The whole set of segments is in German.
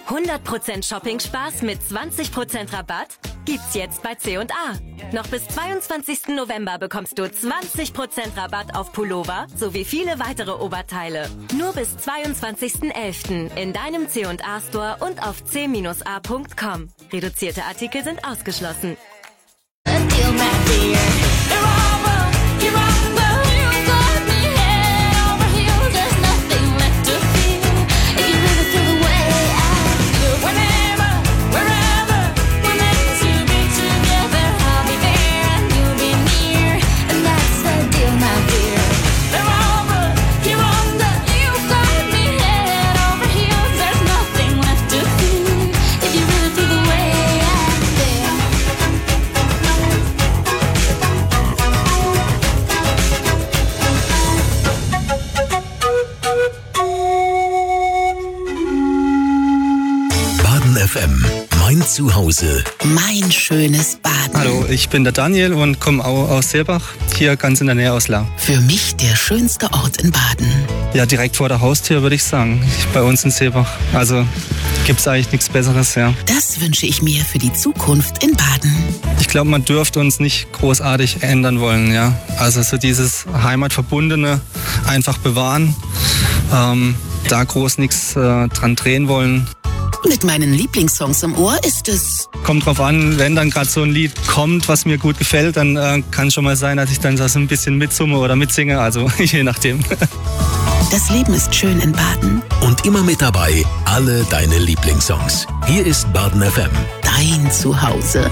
100% Shopping-Spaß mit 20% Rabatt gibt's jetzt bei C&A. Noch bis 22. November bekommst du 20% Rabatt auf Pullover sowie viele weitere Oberteile. Nur bis 22.11. in deinem C&A Store und auf c-a.com. Reduzierte Artikel sind ausgeschlossen. FM, mein Zuhause. Mein schönes Baden. Hallo, ich bin der Daniel und komme aus Seebach, hier ganz in der Nähe aus Lahr. Für mich der schönste Ort in Baden. Ja, direkt vor der Haustür würde ich sagen, bei uns in Seebach. Also gibt es eigentlich nichts Besseres, ja. Das wünsche ich mir für die Zukunft in Baden. Ich glaube, man dürfte uns nicht großartig ändern wollen, ja. Also so dieses Heimatverbundene einfach bewahren, da groß nichts dran drehen wollen. Mit meinen Lieblingssongs im Ohr ist es... Kommt drauf an, wenn dann gerade so ein Lied kommt, was mir gut gefällt, dann kann es schon mal sein, dass ich dann so ein bisschen mitsumme oder mitsinge, also je nachdem. Das Leben ist schön in Baden. Und immer mit dabei, alle deine Lieblingssongs. Hier ist Baden FM. Dein Zuhause.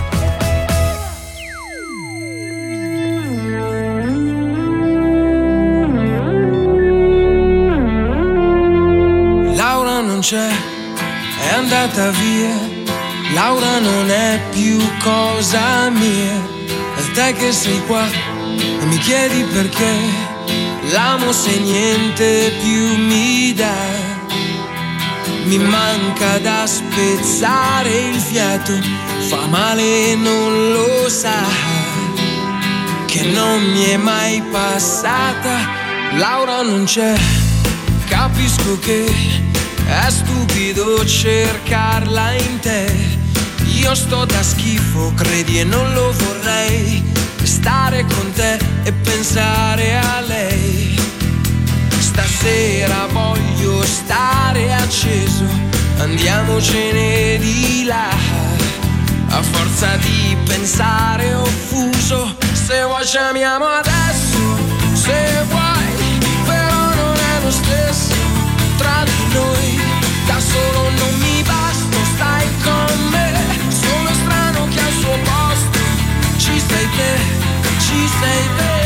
Laura non c'è, è andata via. Laura non è più cosa mia. E te che sei qua e mi chiedi perché l'amo se niente più mi dà. Mi manca da spezzare il fiato, fa male e non lo sa, che non mi è mai passata. Laura non c'è, capisco che è stupido cercarla in te. Io sto da schifo, credi, e non lo vorrei, stare con te e pensare a lei. Stasera voglio stare acceso, andiamocene di là. A forza di pensare offuso, se vuoi ci amiamo adesso, se vuoi, però non è lo stesso tra di noi. Da solo non mi basta, stai con me. Sono strano che al suo posto ci sei te, ci sei te.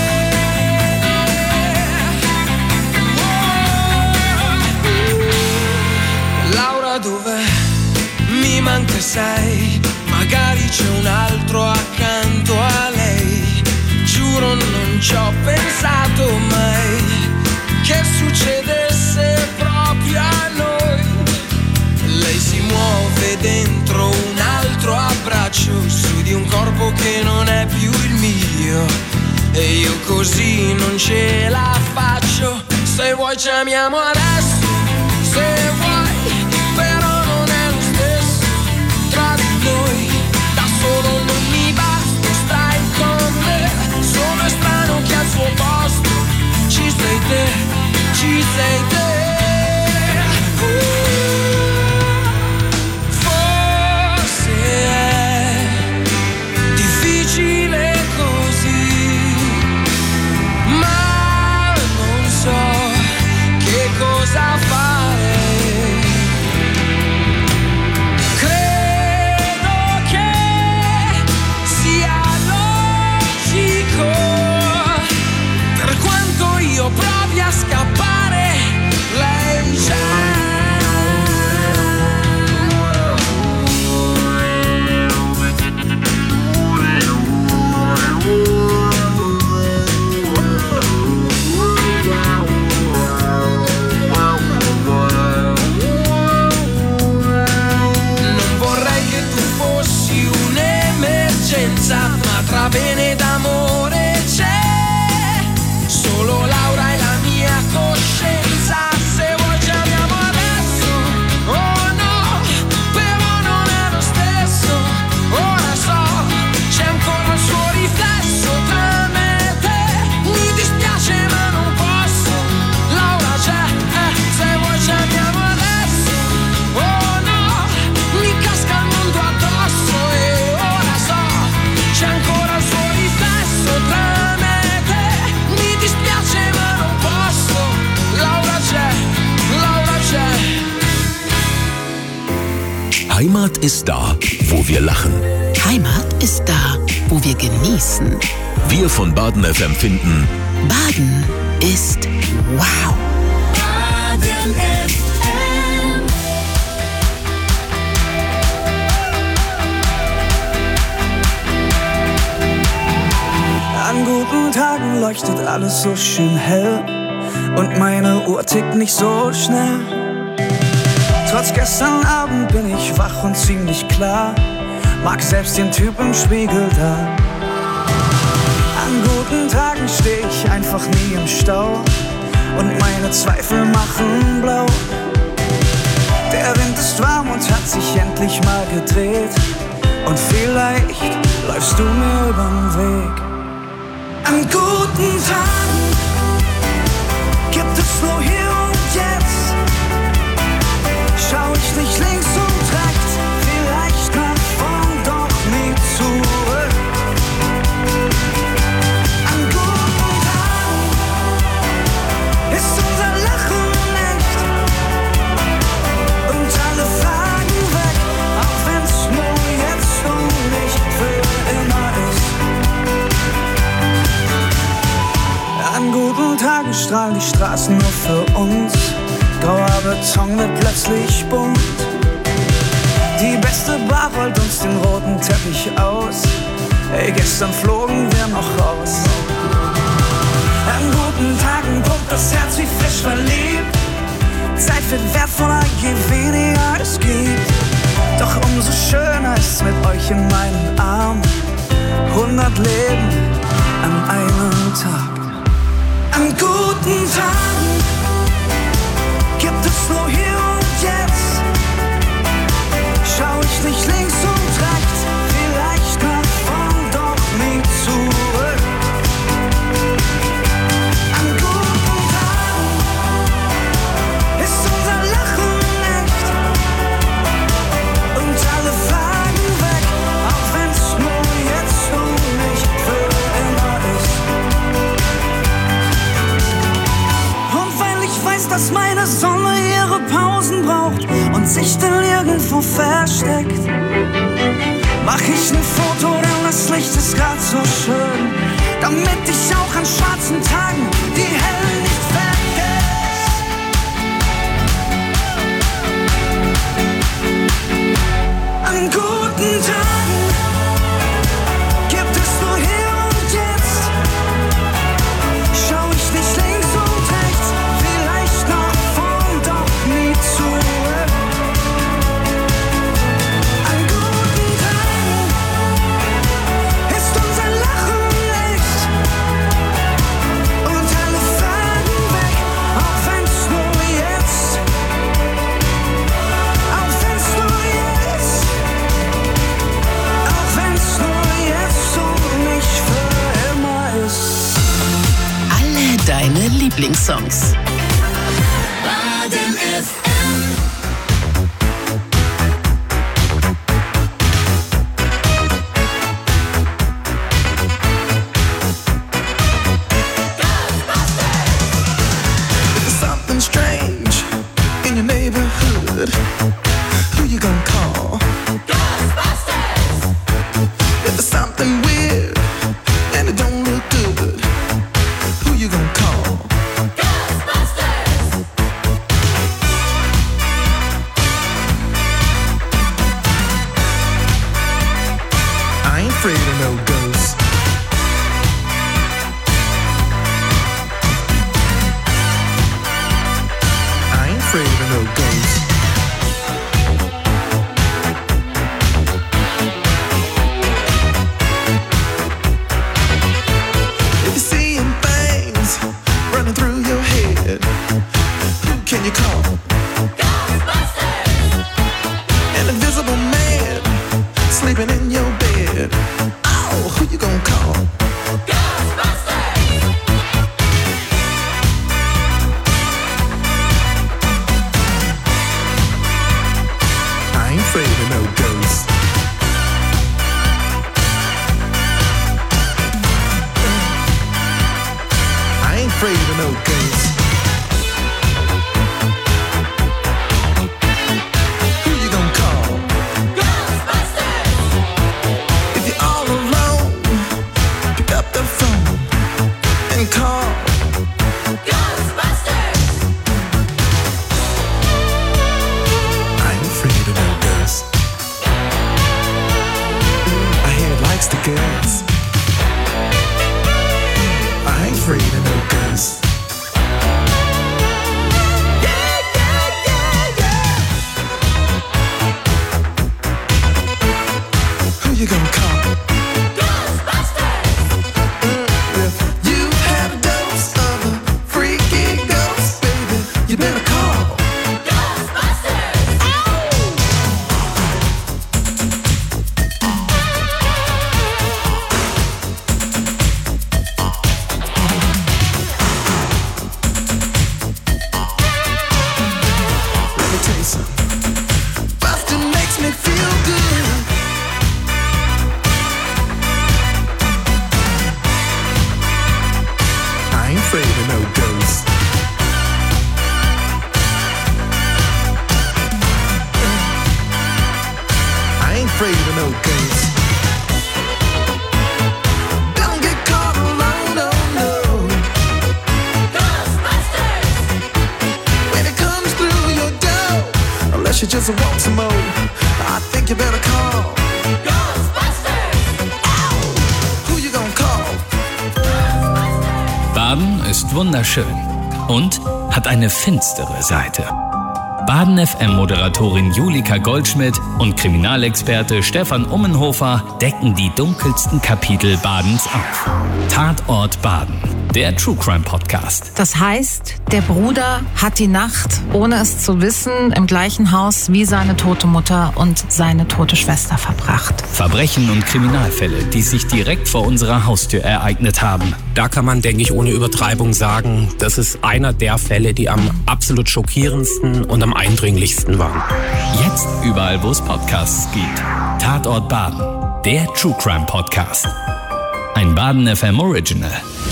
Laura dov'è? Mi manca sei, magari c'è un altro accanto a lei. Giuro non ci ho pensato mai che succedesse proprio a noi. Lei si muove dentro un altro abbraccio, su di un corpo che non è più il mio, e io così non ce la faccio. Se vuoi ci amiamo adesso, se vuoi, però non è lo stesso tra di noi. Da solo non mi basta, stai con me. Sono strano che al suo posto ci sei te, ci sei te. Forse è difficile così, ma non so che cosa fare. Heimat ist da, wo wir lachen. Heimat ist da, wo wir genießen. Wir von Baden FM finden, Baden ist wow. Baden FM. An guten Tagen leuchtet alles so schön hell und meine Uhr tickt nicht so schnell. Trotz gestern Abend bin ich wach und ziemlich klar, mag selbst den Typ im Spiegel da. An guten Tagen steh ich einfach nie im Stau und meine Zweifel machen blau. Der Wind ist warm und hat sich endlich mal gedreht und vielleicht läufst du mir übern Weg. An guten Tagen gibt es nur hier und jetzt. Schau ich nicht links und rechts, vielleicht nach vorn, doch nie zurück. An guten Tagen ist unser Lachen echt und alle Fragen weg, auch wenn's nur jetzt und nicht für immer ist. An guten Tagen strahlen die Straßen nur für uns. Grauer Beton wird plötzlich bunt. Die beste Bar rollt uns den roten Teppich aus. Ey, gestern flogen wir noch raus. An guten Tagen pumpt das Herz wie frisch verliebt. Zeit wird wertvoller, je weniger es gibt. Doch umso schöner ist's mit euch in meinen Armen. 100 Leben an einem Tag. An guten Tagen gibt es nur hier und jetzt. Schau ich nicht links und rechts, vielleicht nach vorn, doch nie zurück. An guten Tagen ist unser Lachen echt und alle Fragen weg, auch wenn's nur jetzt und nicht für immer ist. Und weil ich weiß, dass meine Sonne ihre Pausen braucht und sich dann irgendwo versteckt, mach ich ein Foto, denn das Licht ist grad so schön, damit ich auch an schwarzen Tagen die Helle nicht vergesse. An guten Tagen gibt es nur hier und jetzt. Schau ich nicht links und rechts, vielleicht nach vorn, doch nie zurück. An guten Tagen ist unser Lachen echt und alle Fragen weg, auch wenn's nur jetzt, auch wenn's nur jetzt, auch wenn's nur jetzt und nicht für immer ist. Alle deine Lieblingssongs. Baden FM. Something strange in your neighborhood. Who you gonna call? Ghostbusters! If there's something weird and it don't look good, who you gonna call? Ghostbusters! I ain't afraid of no ghosts. I ain't afraid of no ghosts. If you're seeing things running through your head, who can you call? Ghostbusters! An invisible man sleeping in your bed. Oh, who you gonna call? Ghostbusters! I ain't afraid of no ghosts. I ain't afraid of no ghosts. Who you gonna call? girls. I ain't afraid of no girls. Who you gonna call? Ghostbusters! If you have a dose of a freaky ghost, baby, you better call Ghostbusters! Let me tell you something. Bustin' makes me feel good. I ain't afraid of no ghosts. I ain't afraid of no ghosts. Don't get caught alone, no, no. Ghostbusters! When it comes through your door, unless you just want some more, I think you better call. Ghostbusters! Who you gonna call? Baden ist wunderschön und hat eine finstere Seite. Baden FM-Moderatorin Julika Goldschmidt und Kriminalexperte Stefan Ummenhofer decken die dunkelsten Kapitel Badens auf. Tatort Baden, der True Crime Podcast. Das heißt, der Bruder hat die Nacht, ohne es zu wissen, im gleichen Haus wie seine tote Mutter und seine tote Schwester verbracht. Verbrechen und Kriminalfälle, die sich direkt vor unserer Haustür ereignet haben. Da kann man, denke ich, ohne Übertreibung sagen, das ist einer der Fälle, die am absolut schockierendsten und am eindringlichsten waren. Jetzt überall, wo es Podcasts gibt. Tatort Baden, der True Crime Podcast. Ein Baden FM Original.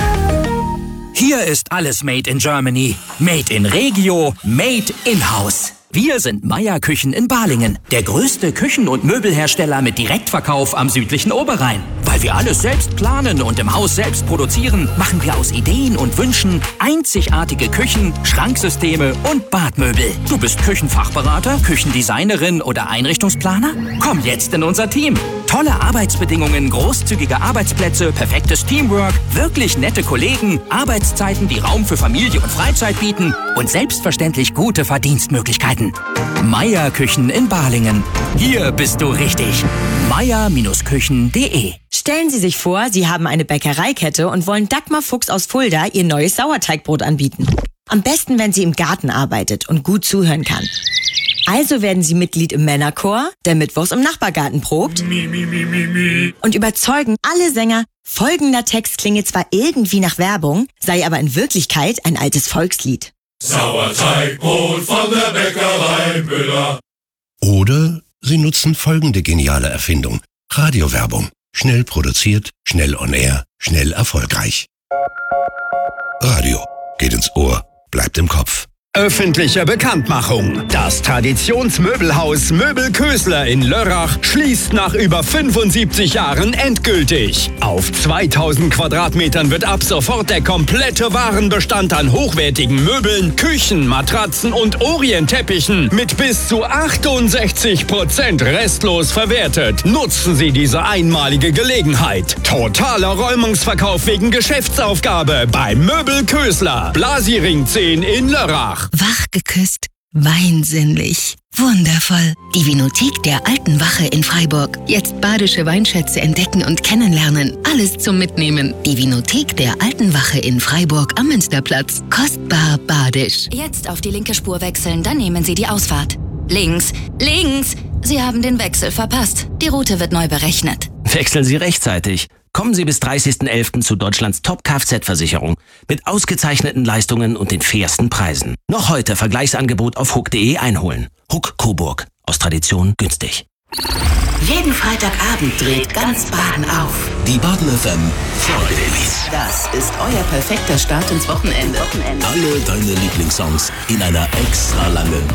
Hier ist alles made in Germany, made in Regio, made in House. Wir sind Meier Küchen in Balingen, der größte Küchen- und Möbelhersteller mit Direktverkauf am südlichen Oberrhein. Weil wir alles selbst planen und im Haus selbst produzieren, machen wir aus Ideen und Wünschen einzigartige Küchen, Schranksysteme und Badmöbel. Du bist Küchenfachberater, Küchendesignerin oder Einrichtungsplaner? Komm jetzt in unser Team. Tolle Arbeitsbedingungen, großzügige Arbeitsplätze, perfektes Teamwork, wirklich nette Kollegen, Arbeitszeiten, die Raum für Familie und Freizeit bieten und selbstverständlich gute Verdienstmöglichkeiten. Meier Küchen in Balingen. Hier bist du richtig. meier-küchen.de. Stellen Sie sich vor, Sie haben eine Bäckereikette und wollen Dagmar Fuchs aus Fulda ihr neues Sauerteigbrot anbieten. Am besten, wenn sie im Garten arbeitet und gut zuhören kann. Also werden Sie Mitglied im Männerchor, der mittwochs im Nachbargarten probt und überzeugen alle Sänger, folgender Text klinge zwar irgendwie nach Werbung, sei aber in Wirklichkeit ein altes Volkslied. Sauerteigbrot von der Bäckerei Müller. Oder Sie nutzen folgende geniale Erfindung. Radiowerbung. Schnell produziert, schnell on air, schnell erfolgreich. Radio. Geht ins Ohr, bleibt im Kopf. Öffentliche Bekanntmachung. Das Traditionsmöbelhaus Möbel Kösler in Lörrach schließt nach über 75 Jahren endgültig. Auf 2000 Quadratmetern wird ab sofort der komplette Warenbestand an hochwertigen Möbeln, Küchen, Matratzen und Orientteppichen mit bis zu 68% restlos verwertet. Nutzen Sie diese einmalige Gelegenheit. Totaler Räumungsverkauf wegen Geschäftsaufgabe bei Möbel Kösler. Blasiring 10 in Lörrach. Wach geküsst, weinsinnlich, wundervoll. Die Vinothek der Alten Wache in Freiburg. Jetzt badische Weinschätze entdecken und kennenlernen. Alles zum Mitnehmen. Die Vinothek der Alten Wache in Freiburg am Münsterplatz. Kostbar badisch. Jetzt auf die linke Spur wechseln, dann nehmen Sie die Ausfahrt. Links, links! Sie haben den Wechsel verpasst. Die Route wird neu berechnet. Wechseln Sie rechtzeitig. Kommen Sie bis 30.11. zu Deutschlands Top-Kfz-Versicherung mit ausgezeichneten Leistungen und den fairsten Preisen. Noch heute Vergleichsangebot auf hook.de einholen. Hook Coburg. Aus Tradition günstig. Jeden Freitagabend dreht ganz Baden auf. Die Baden FM Fridays. Das ist euer perfekter Start ins Wochenende. Alle deine Lieblingssongs in einer extra langen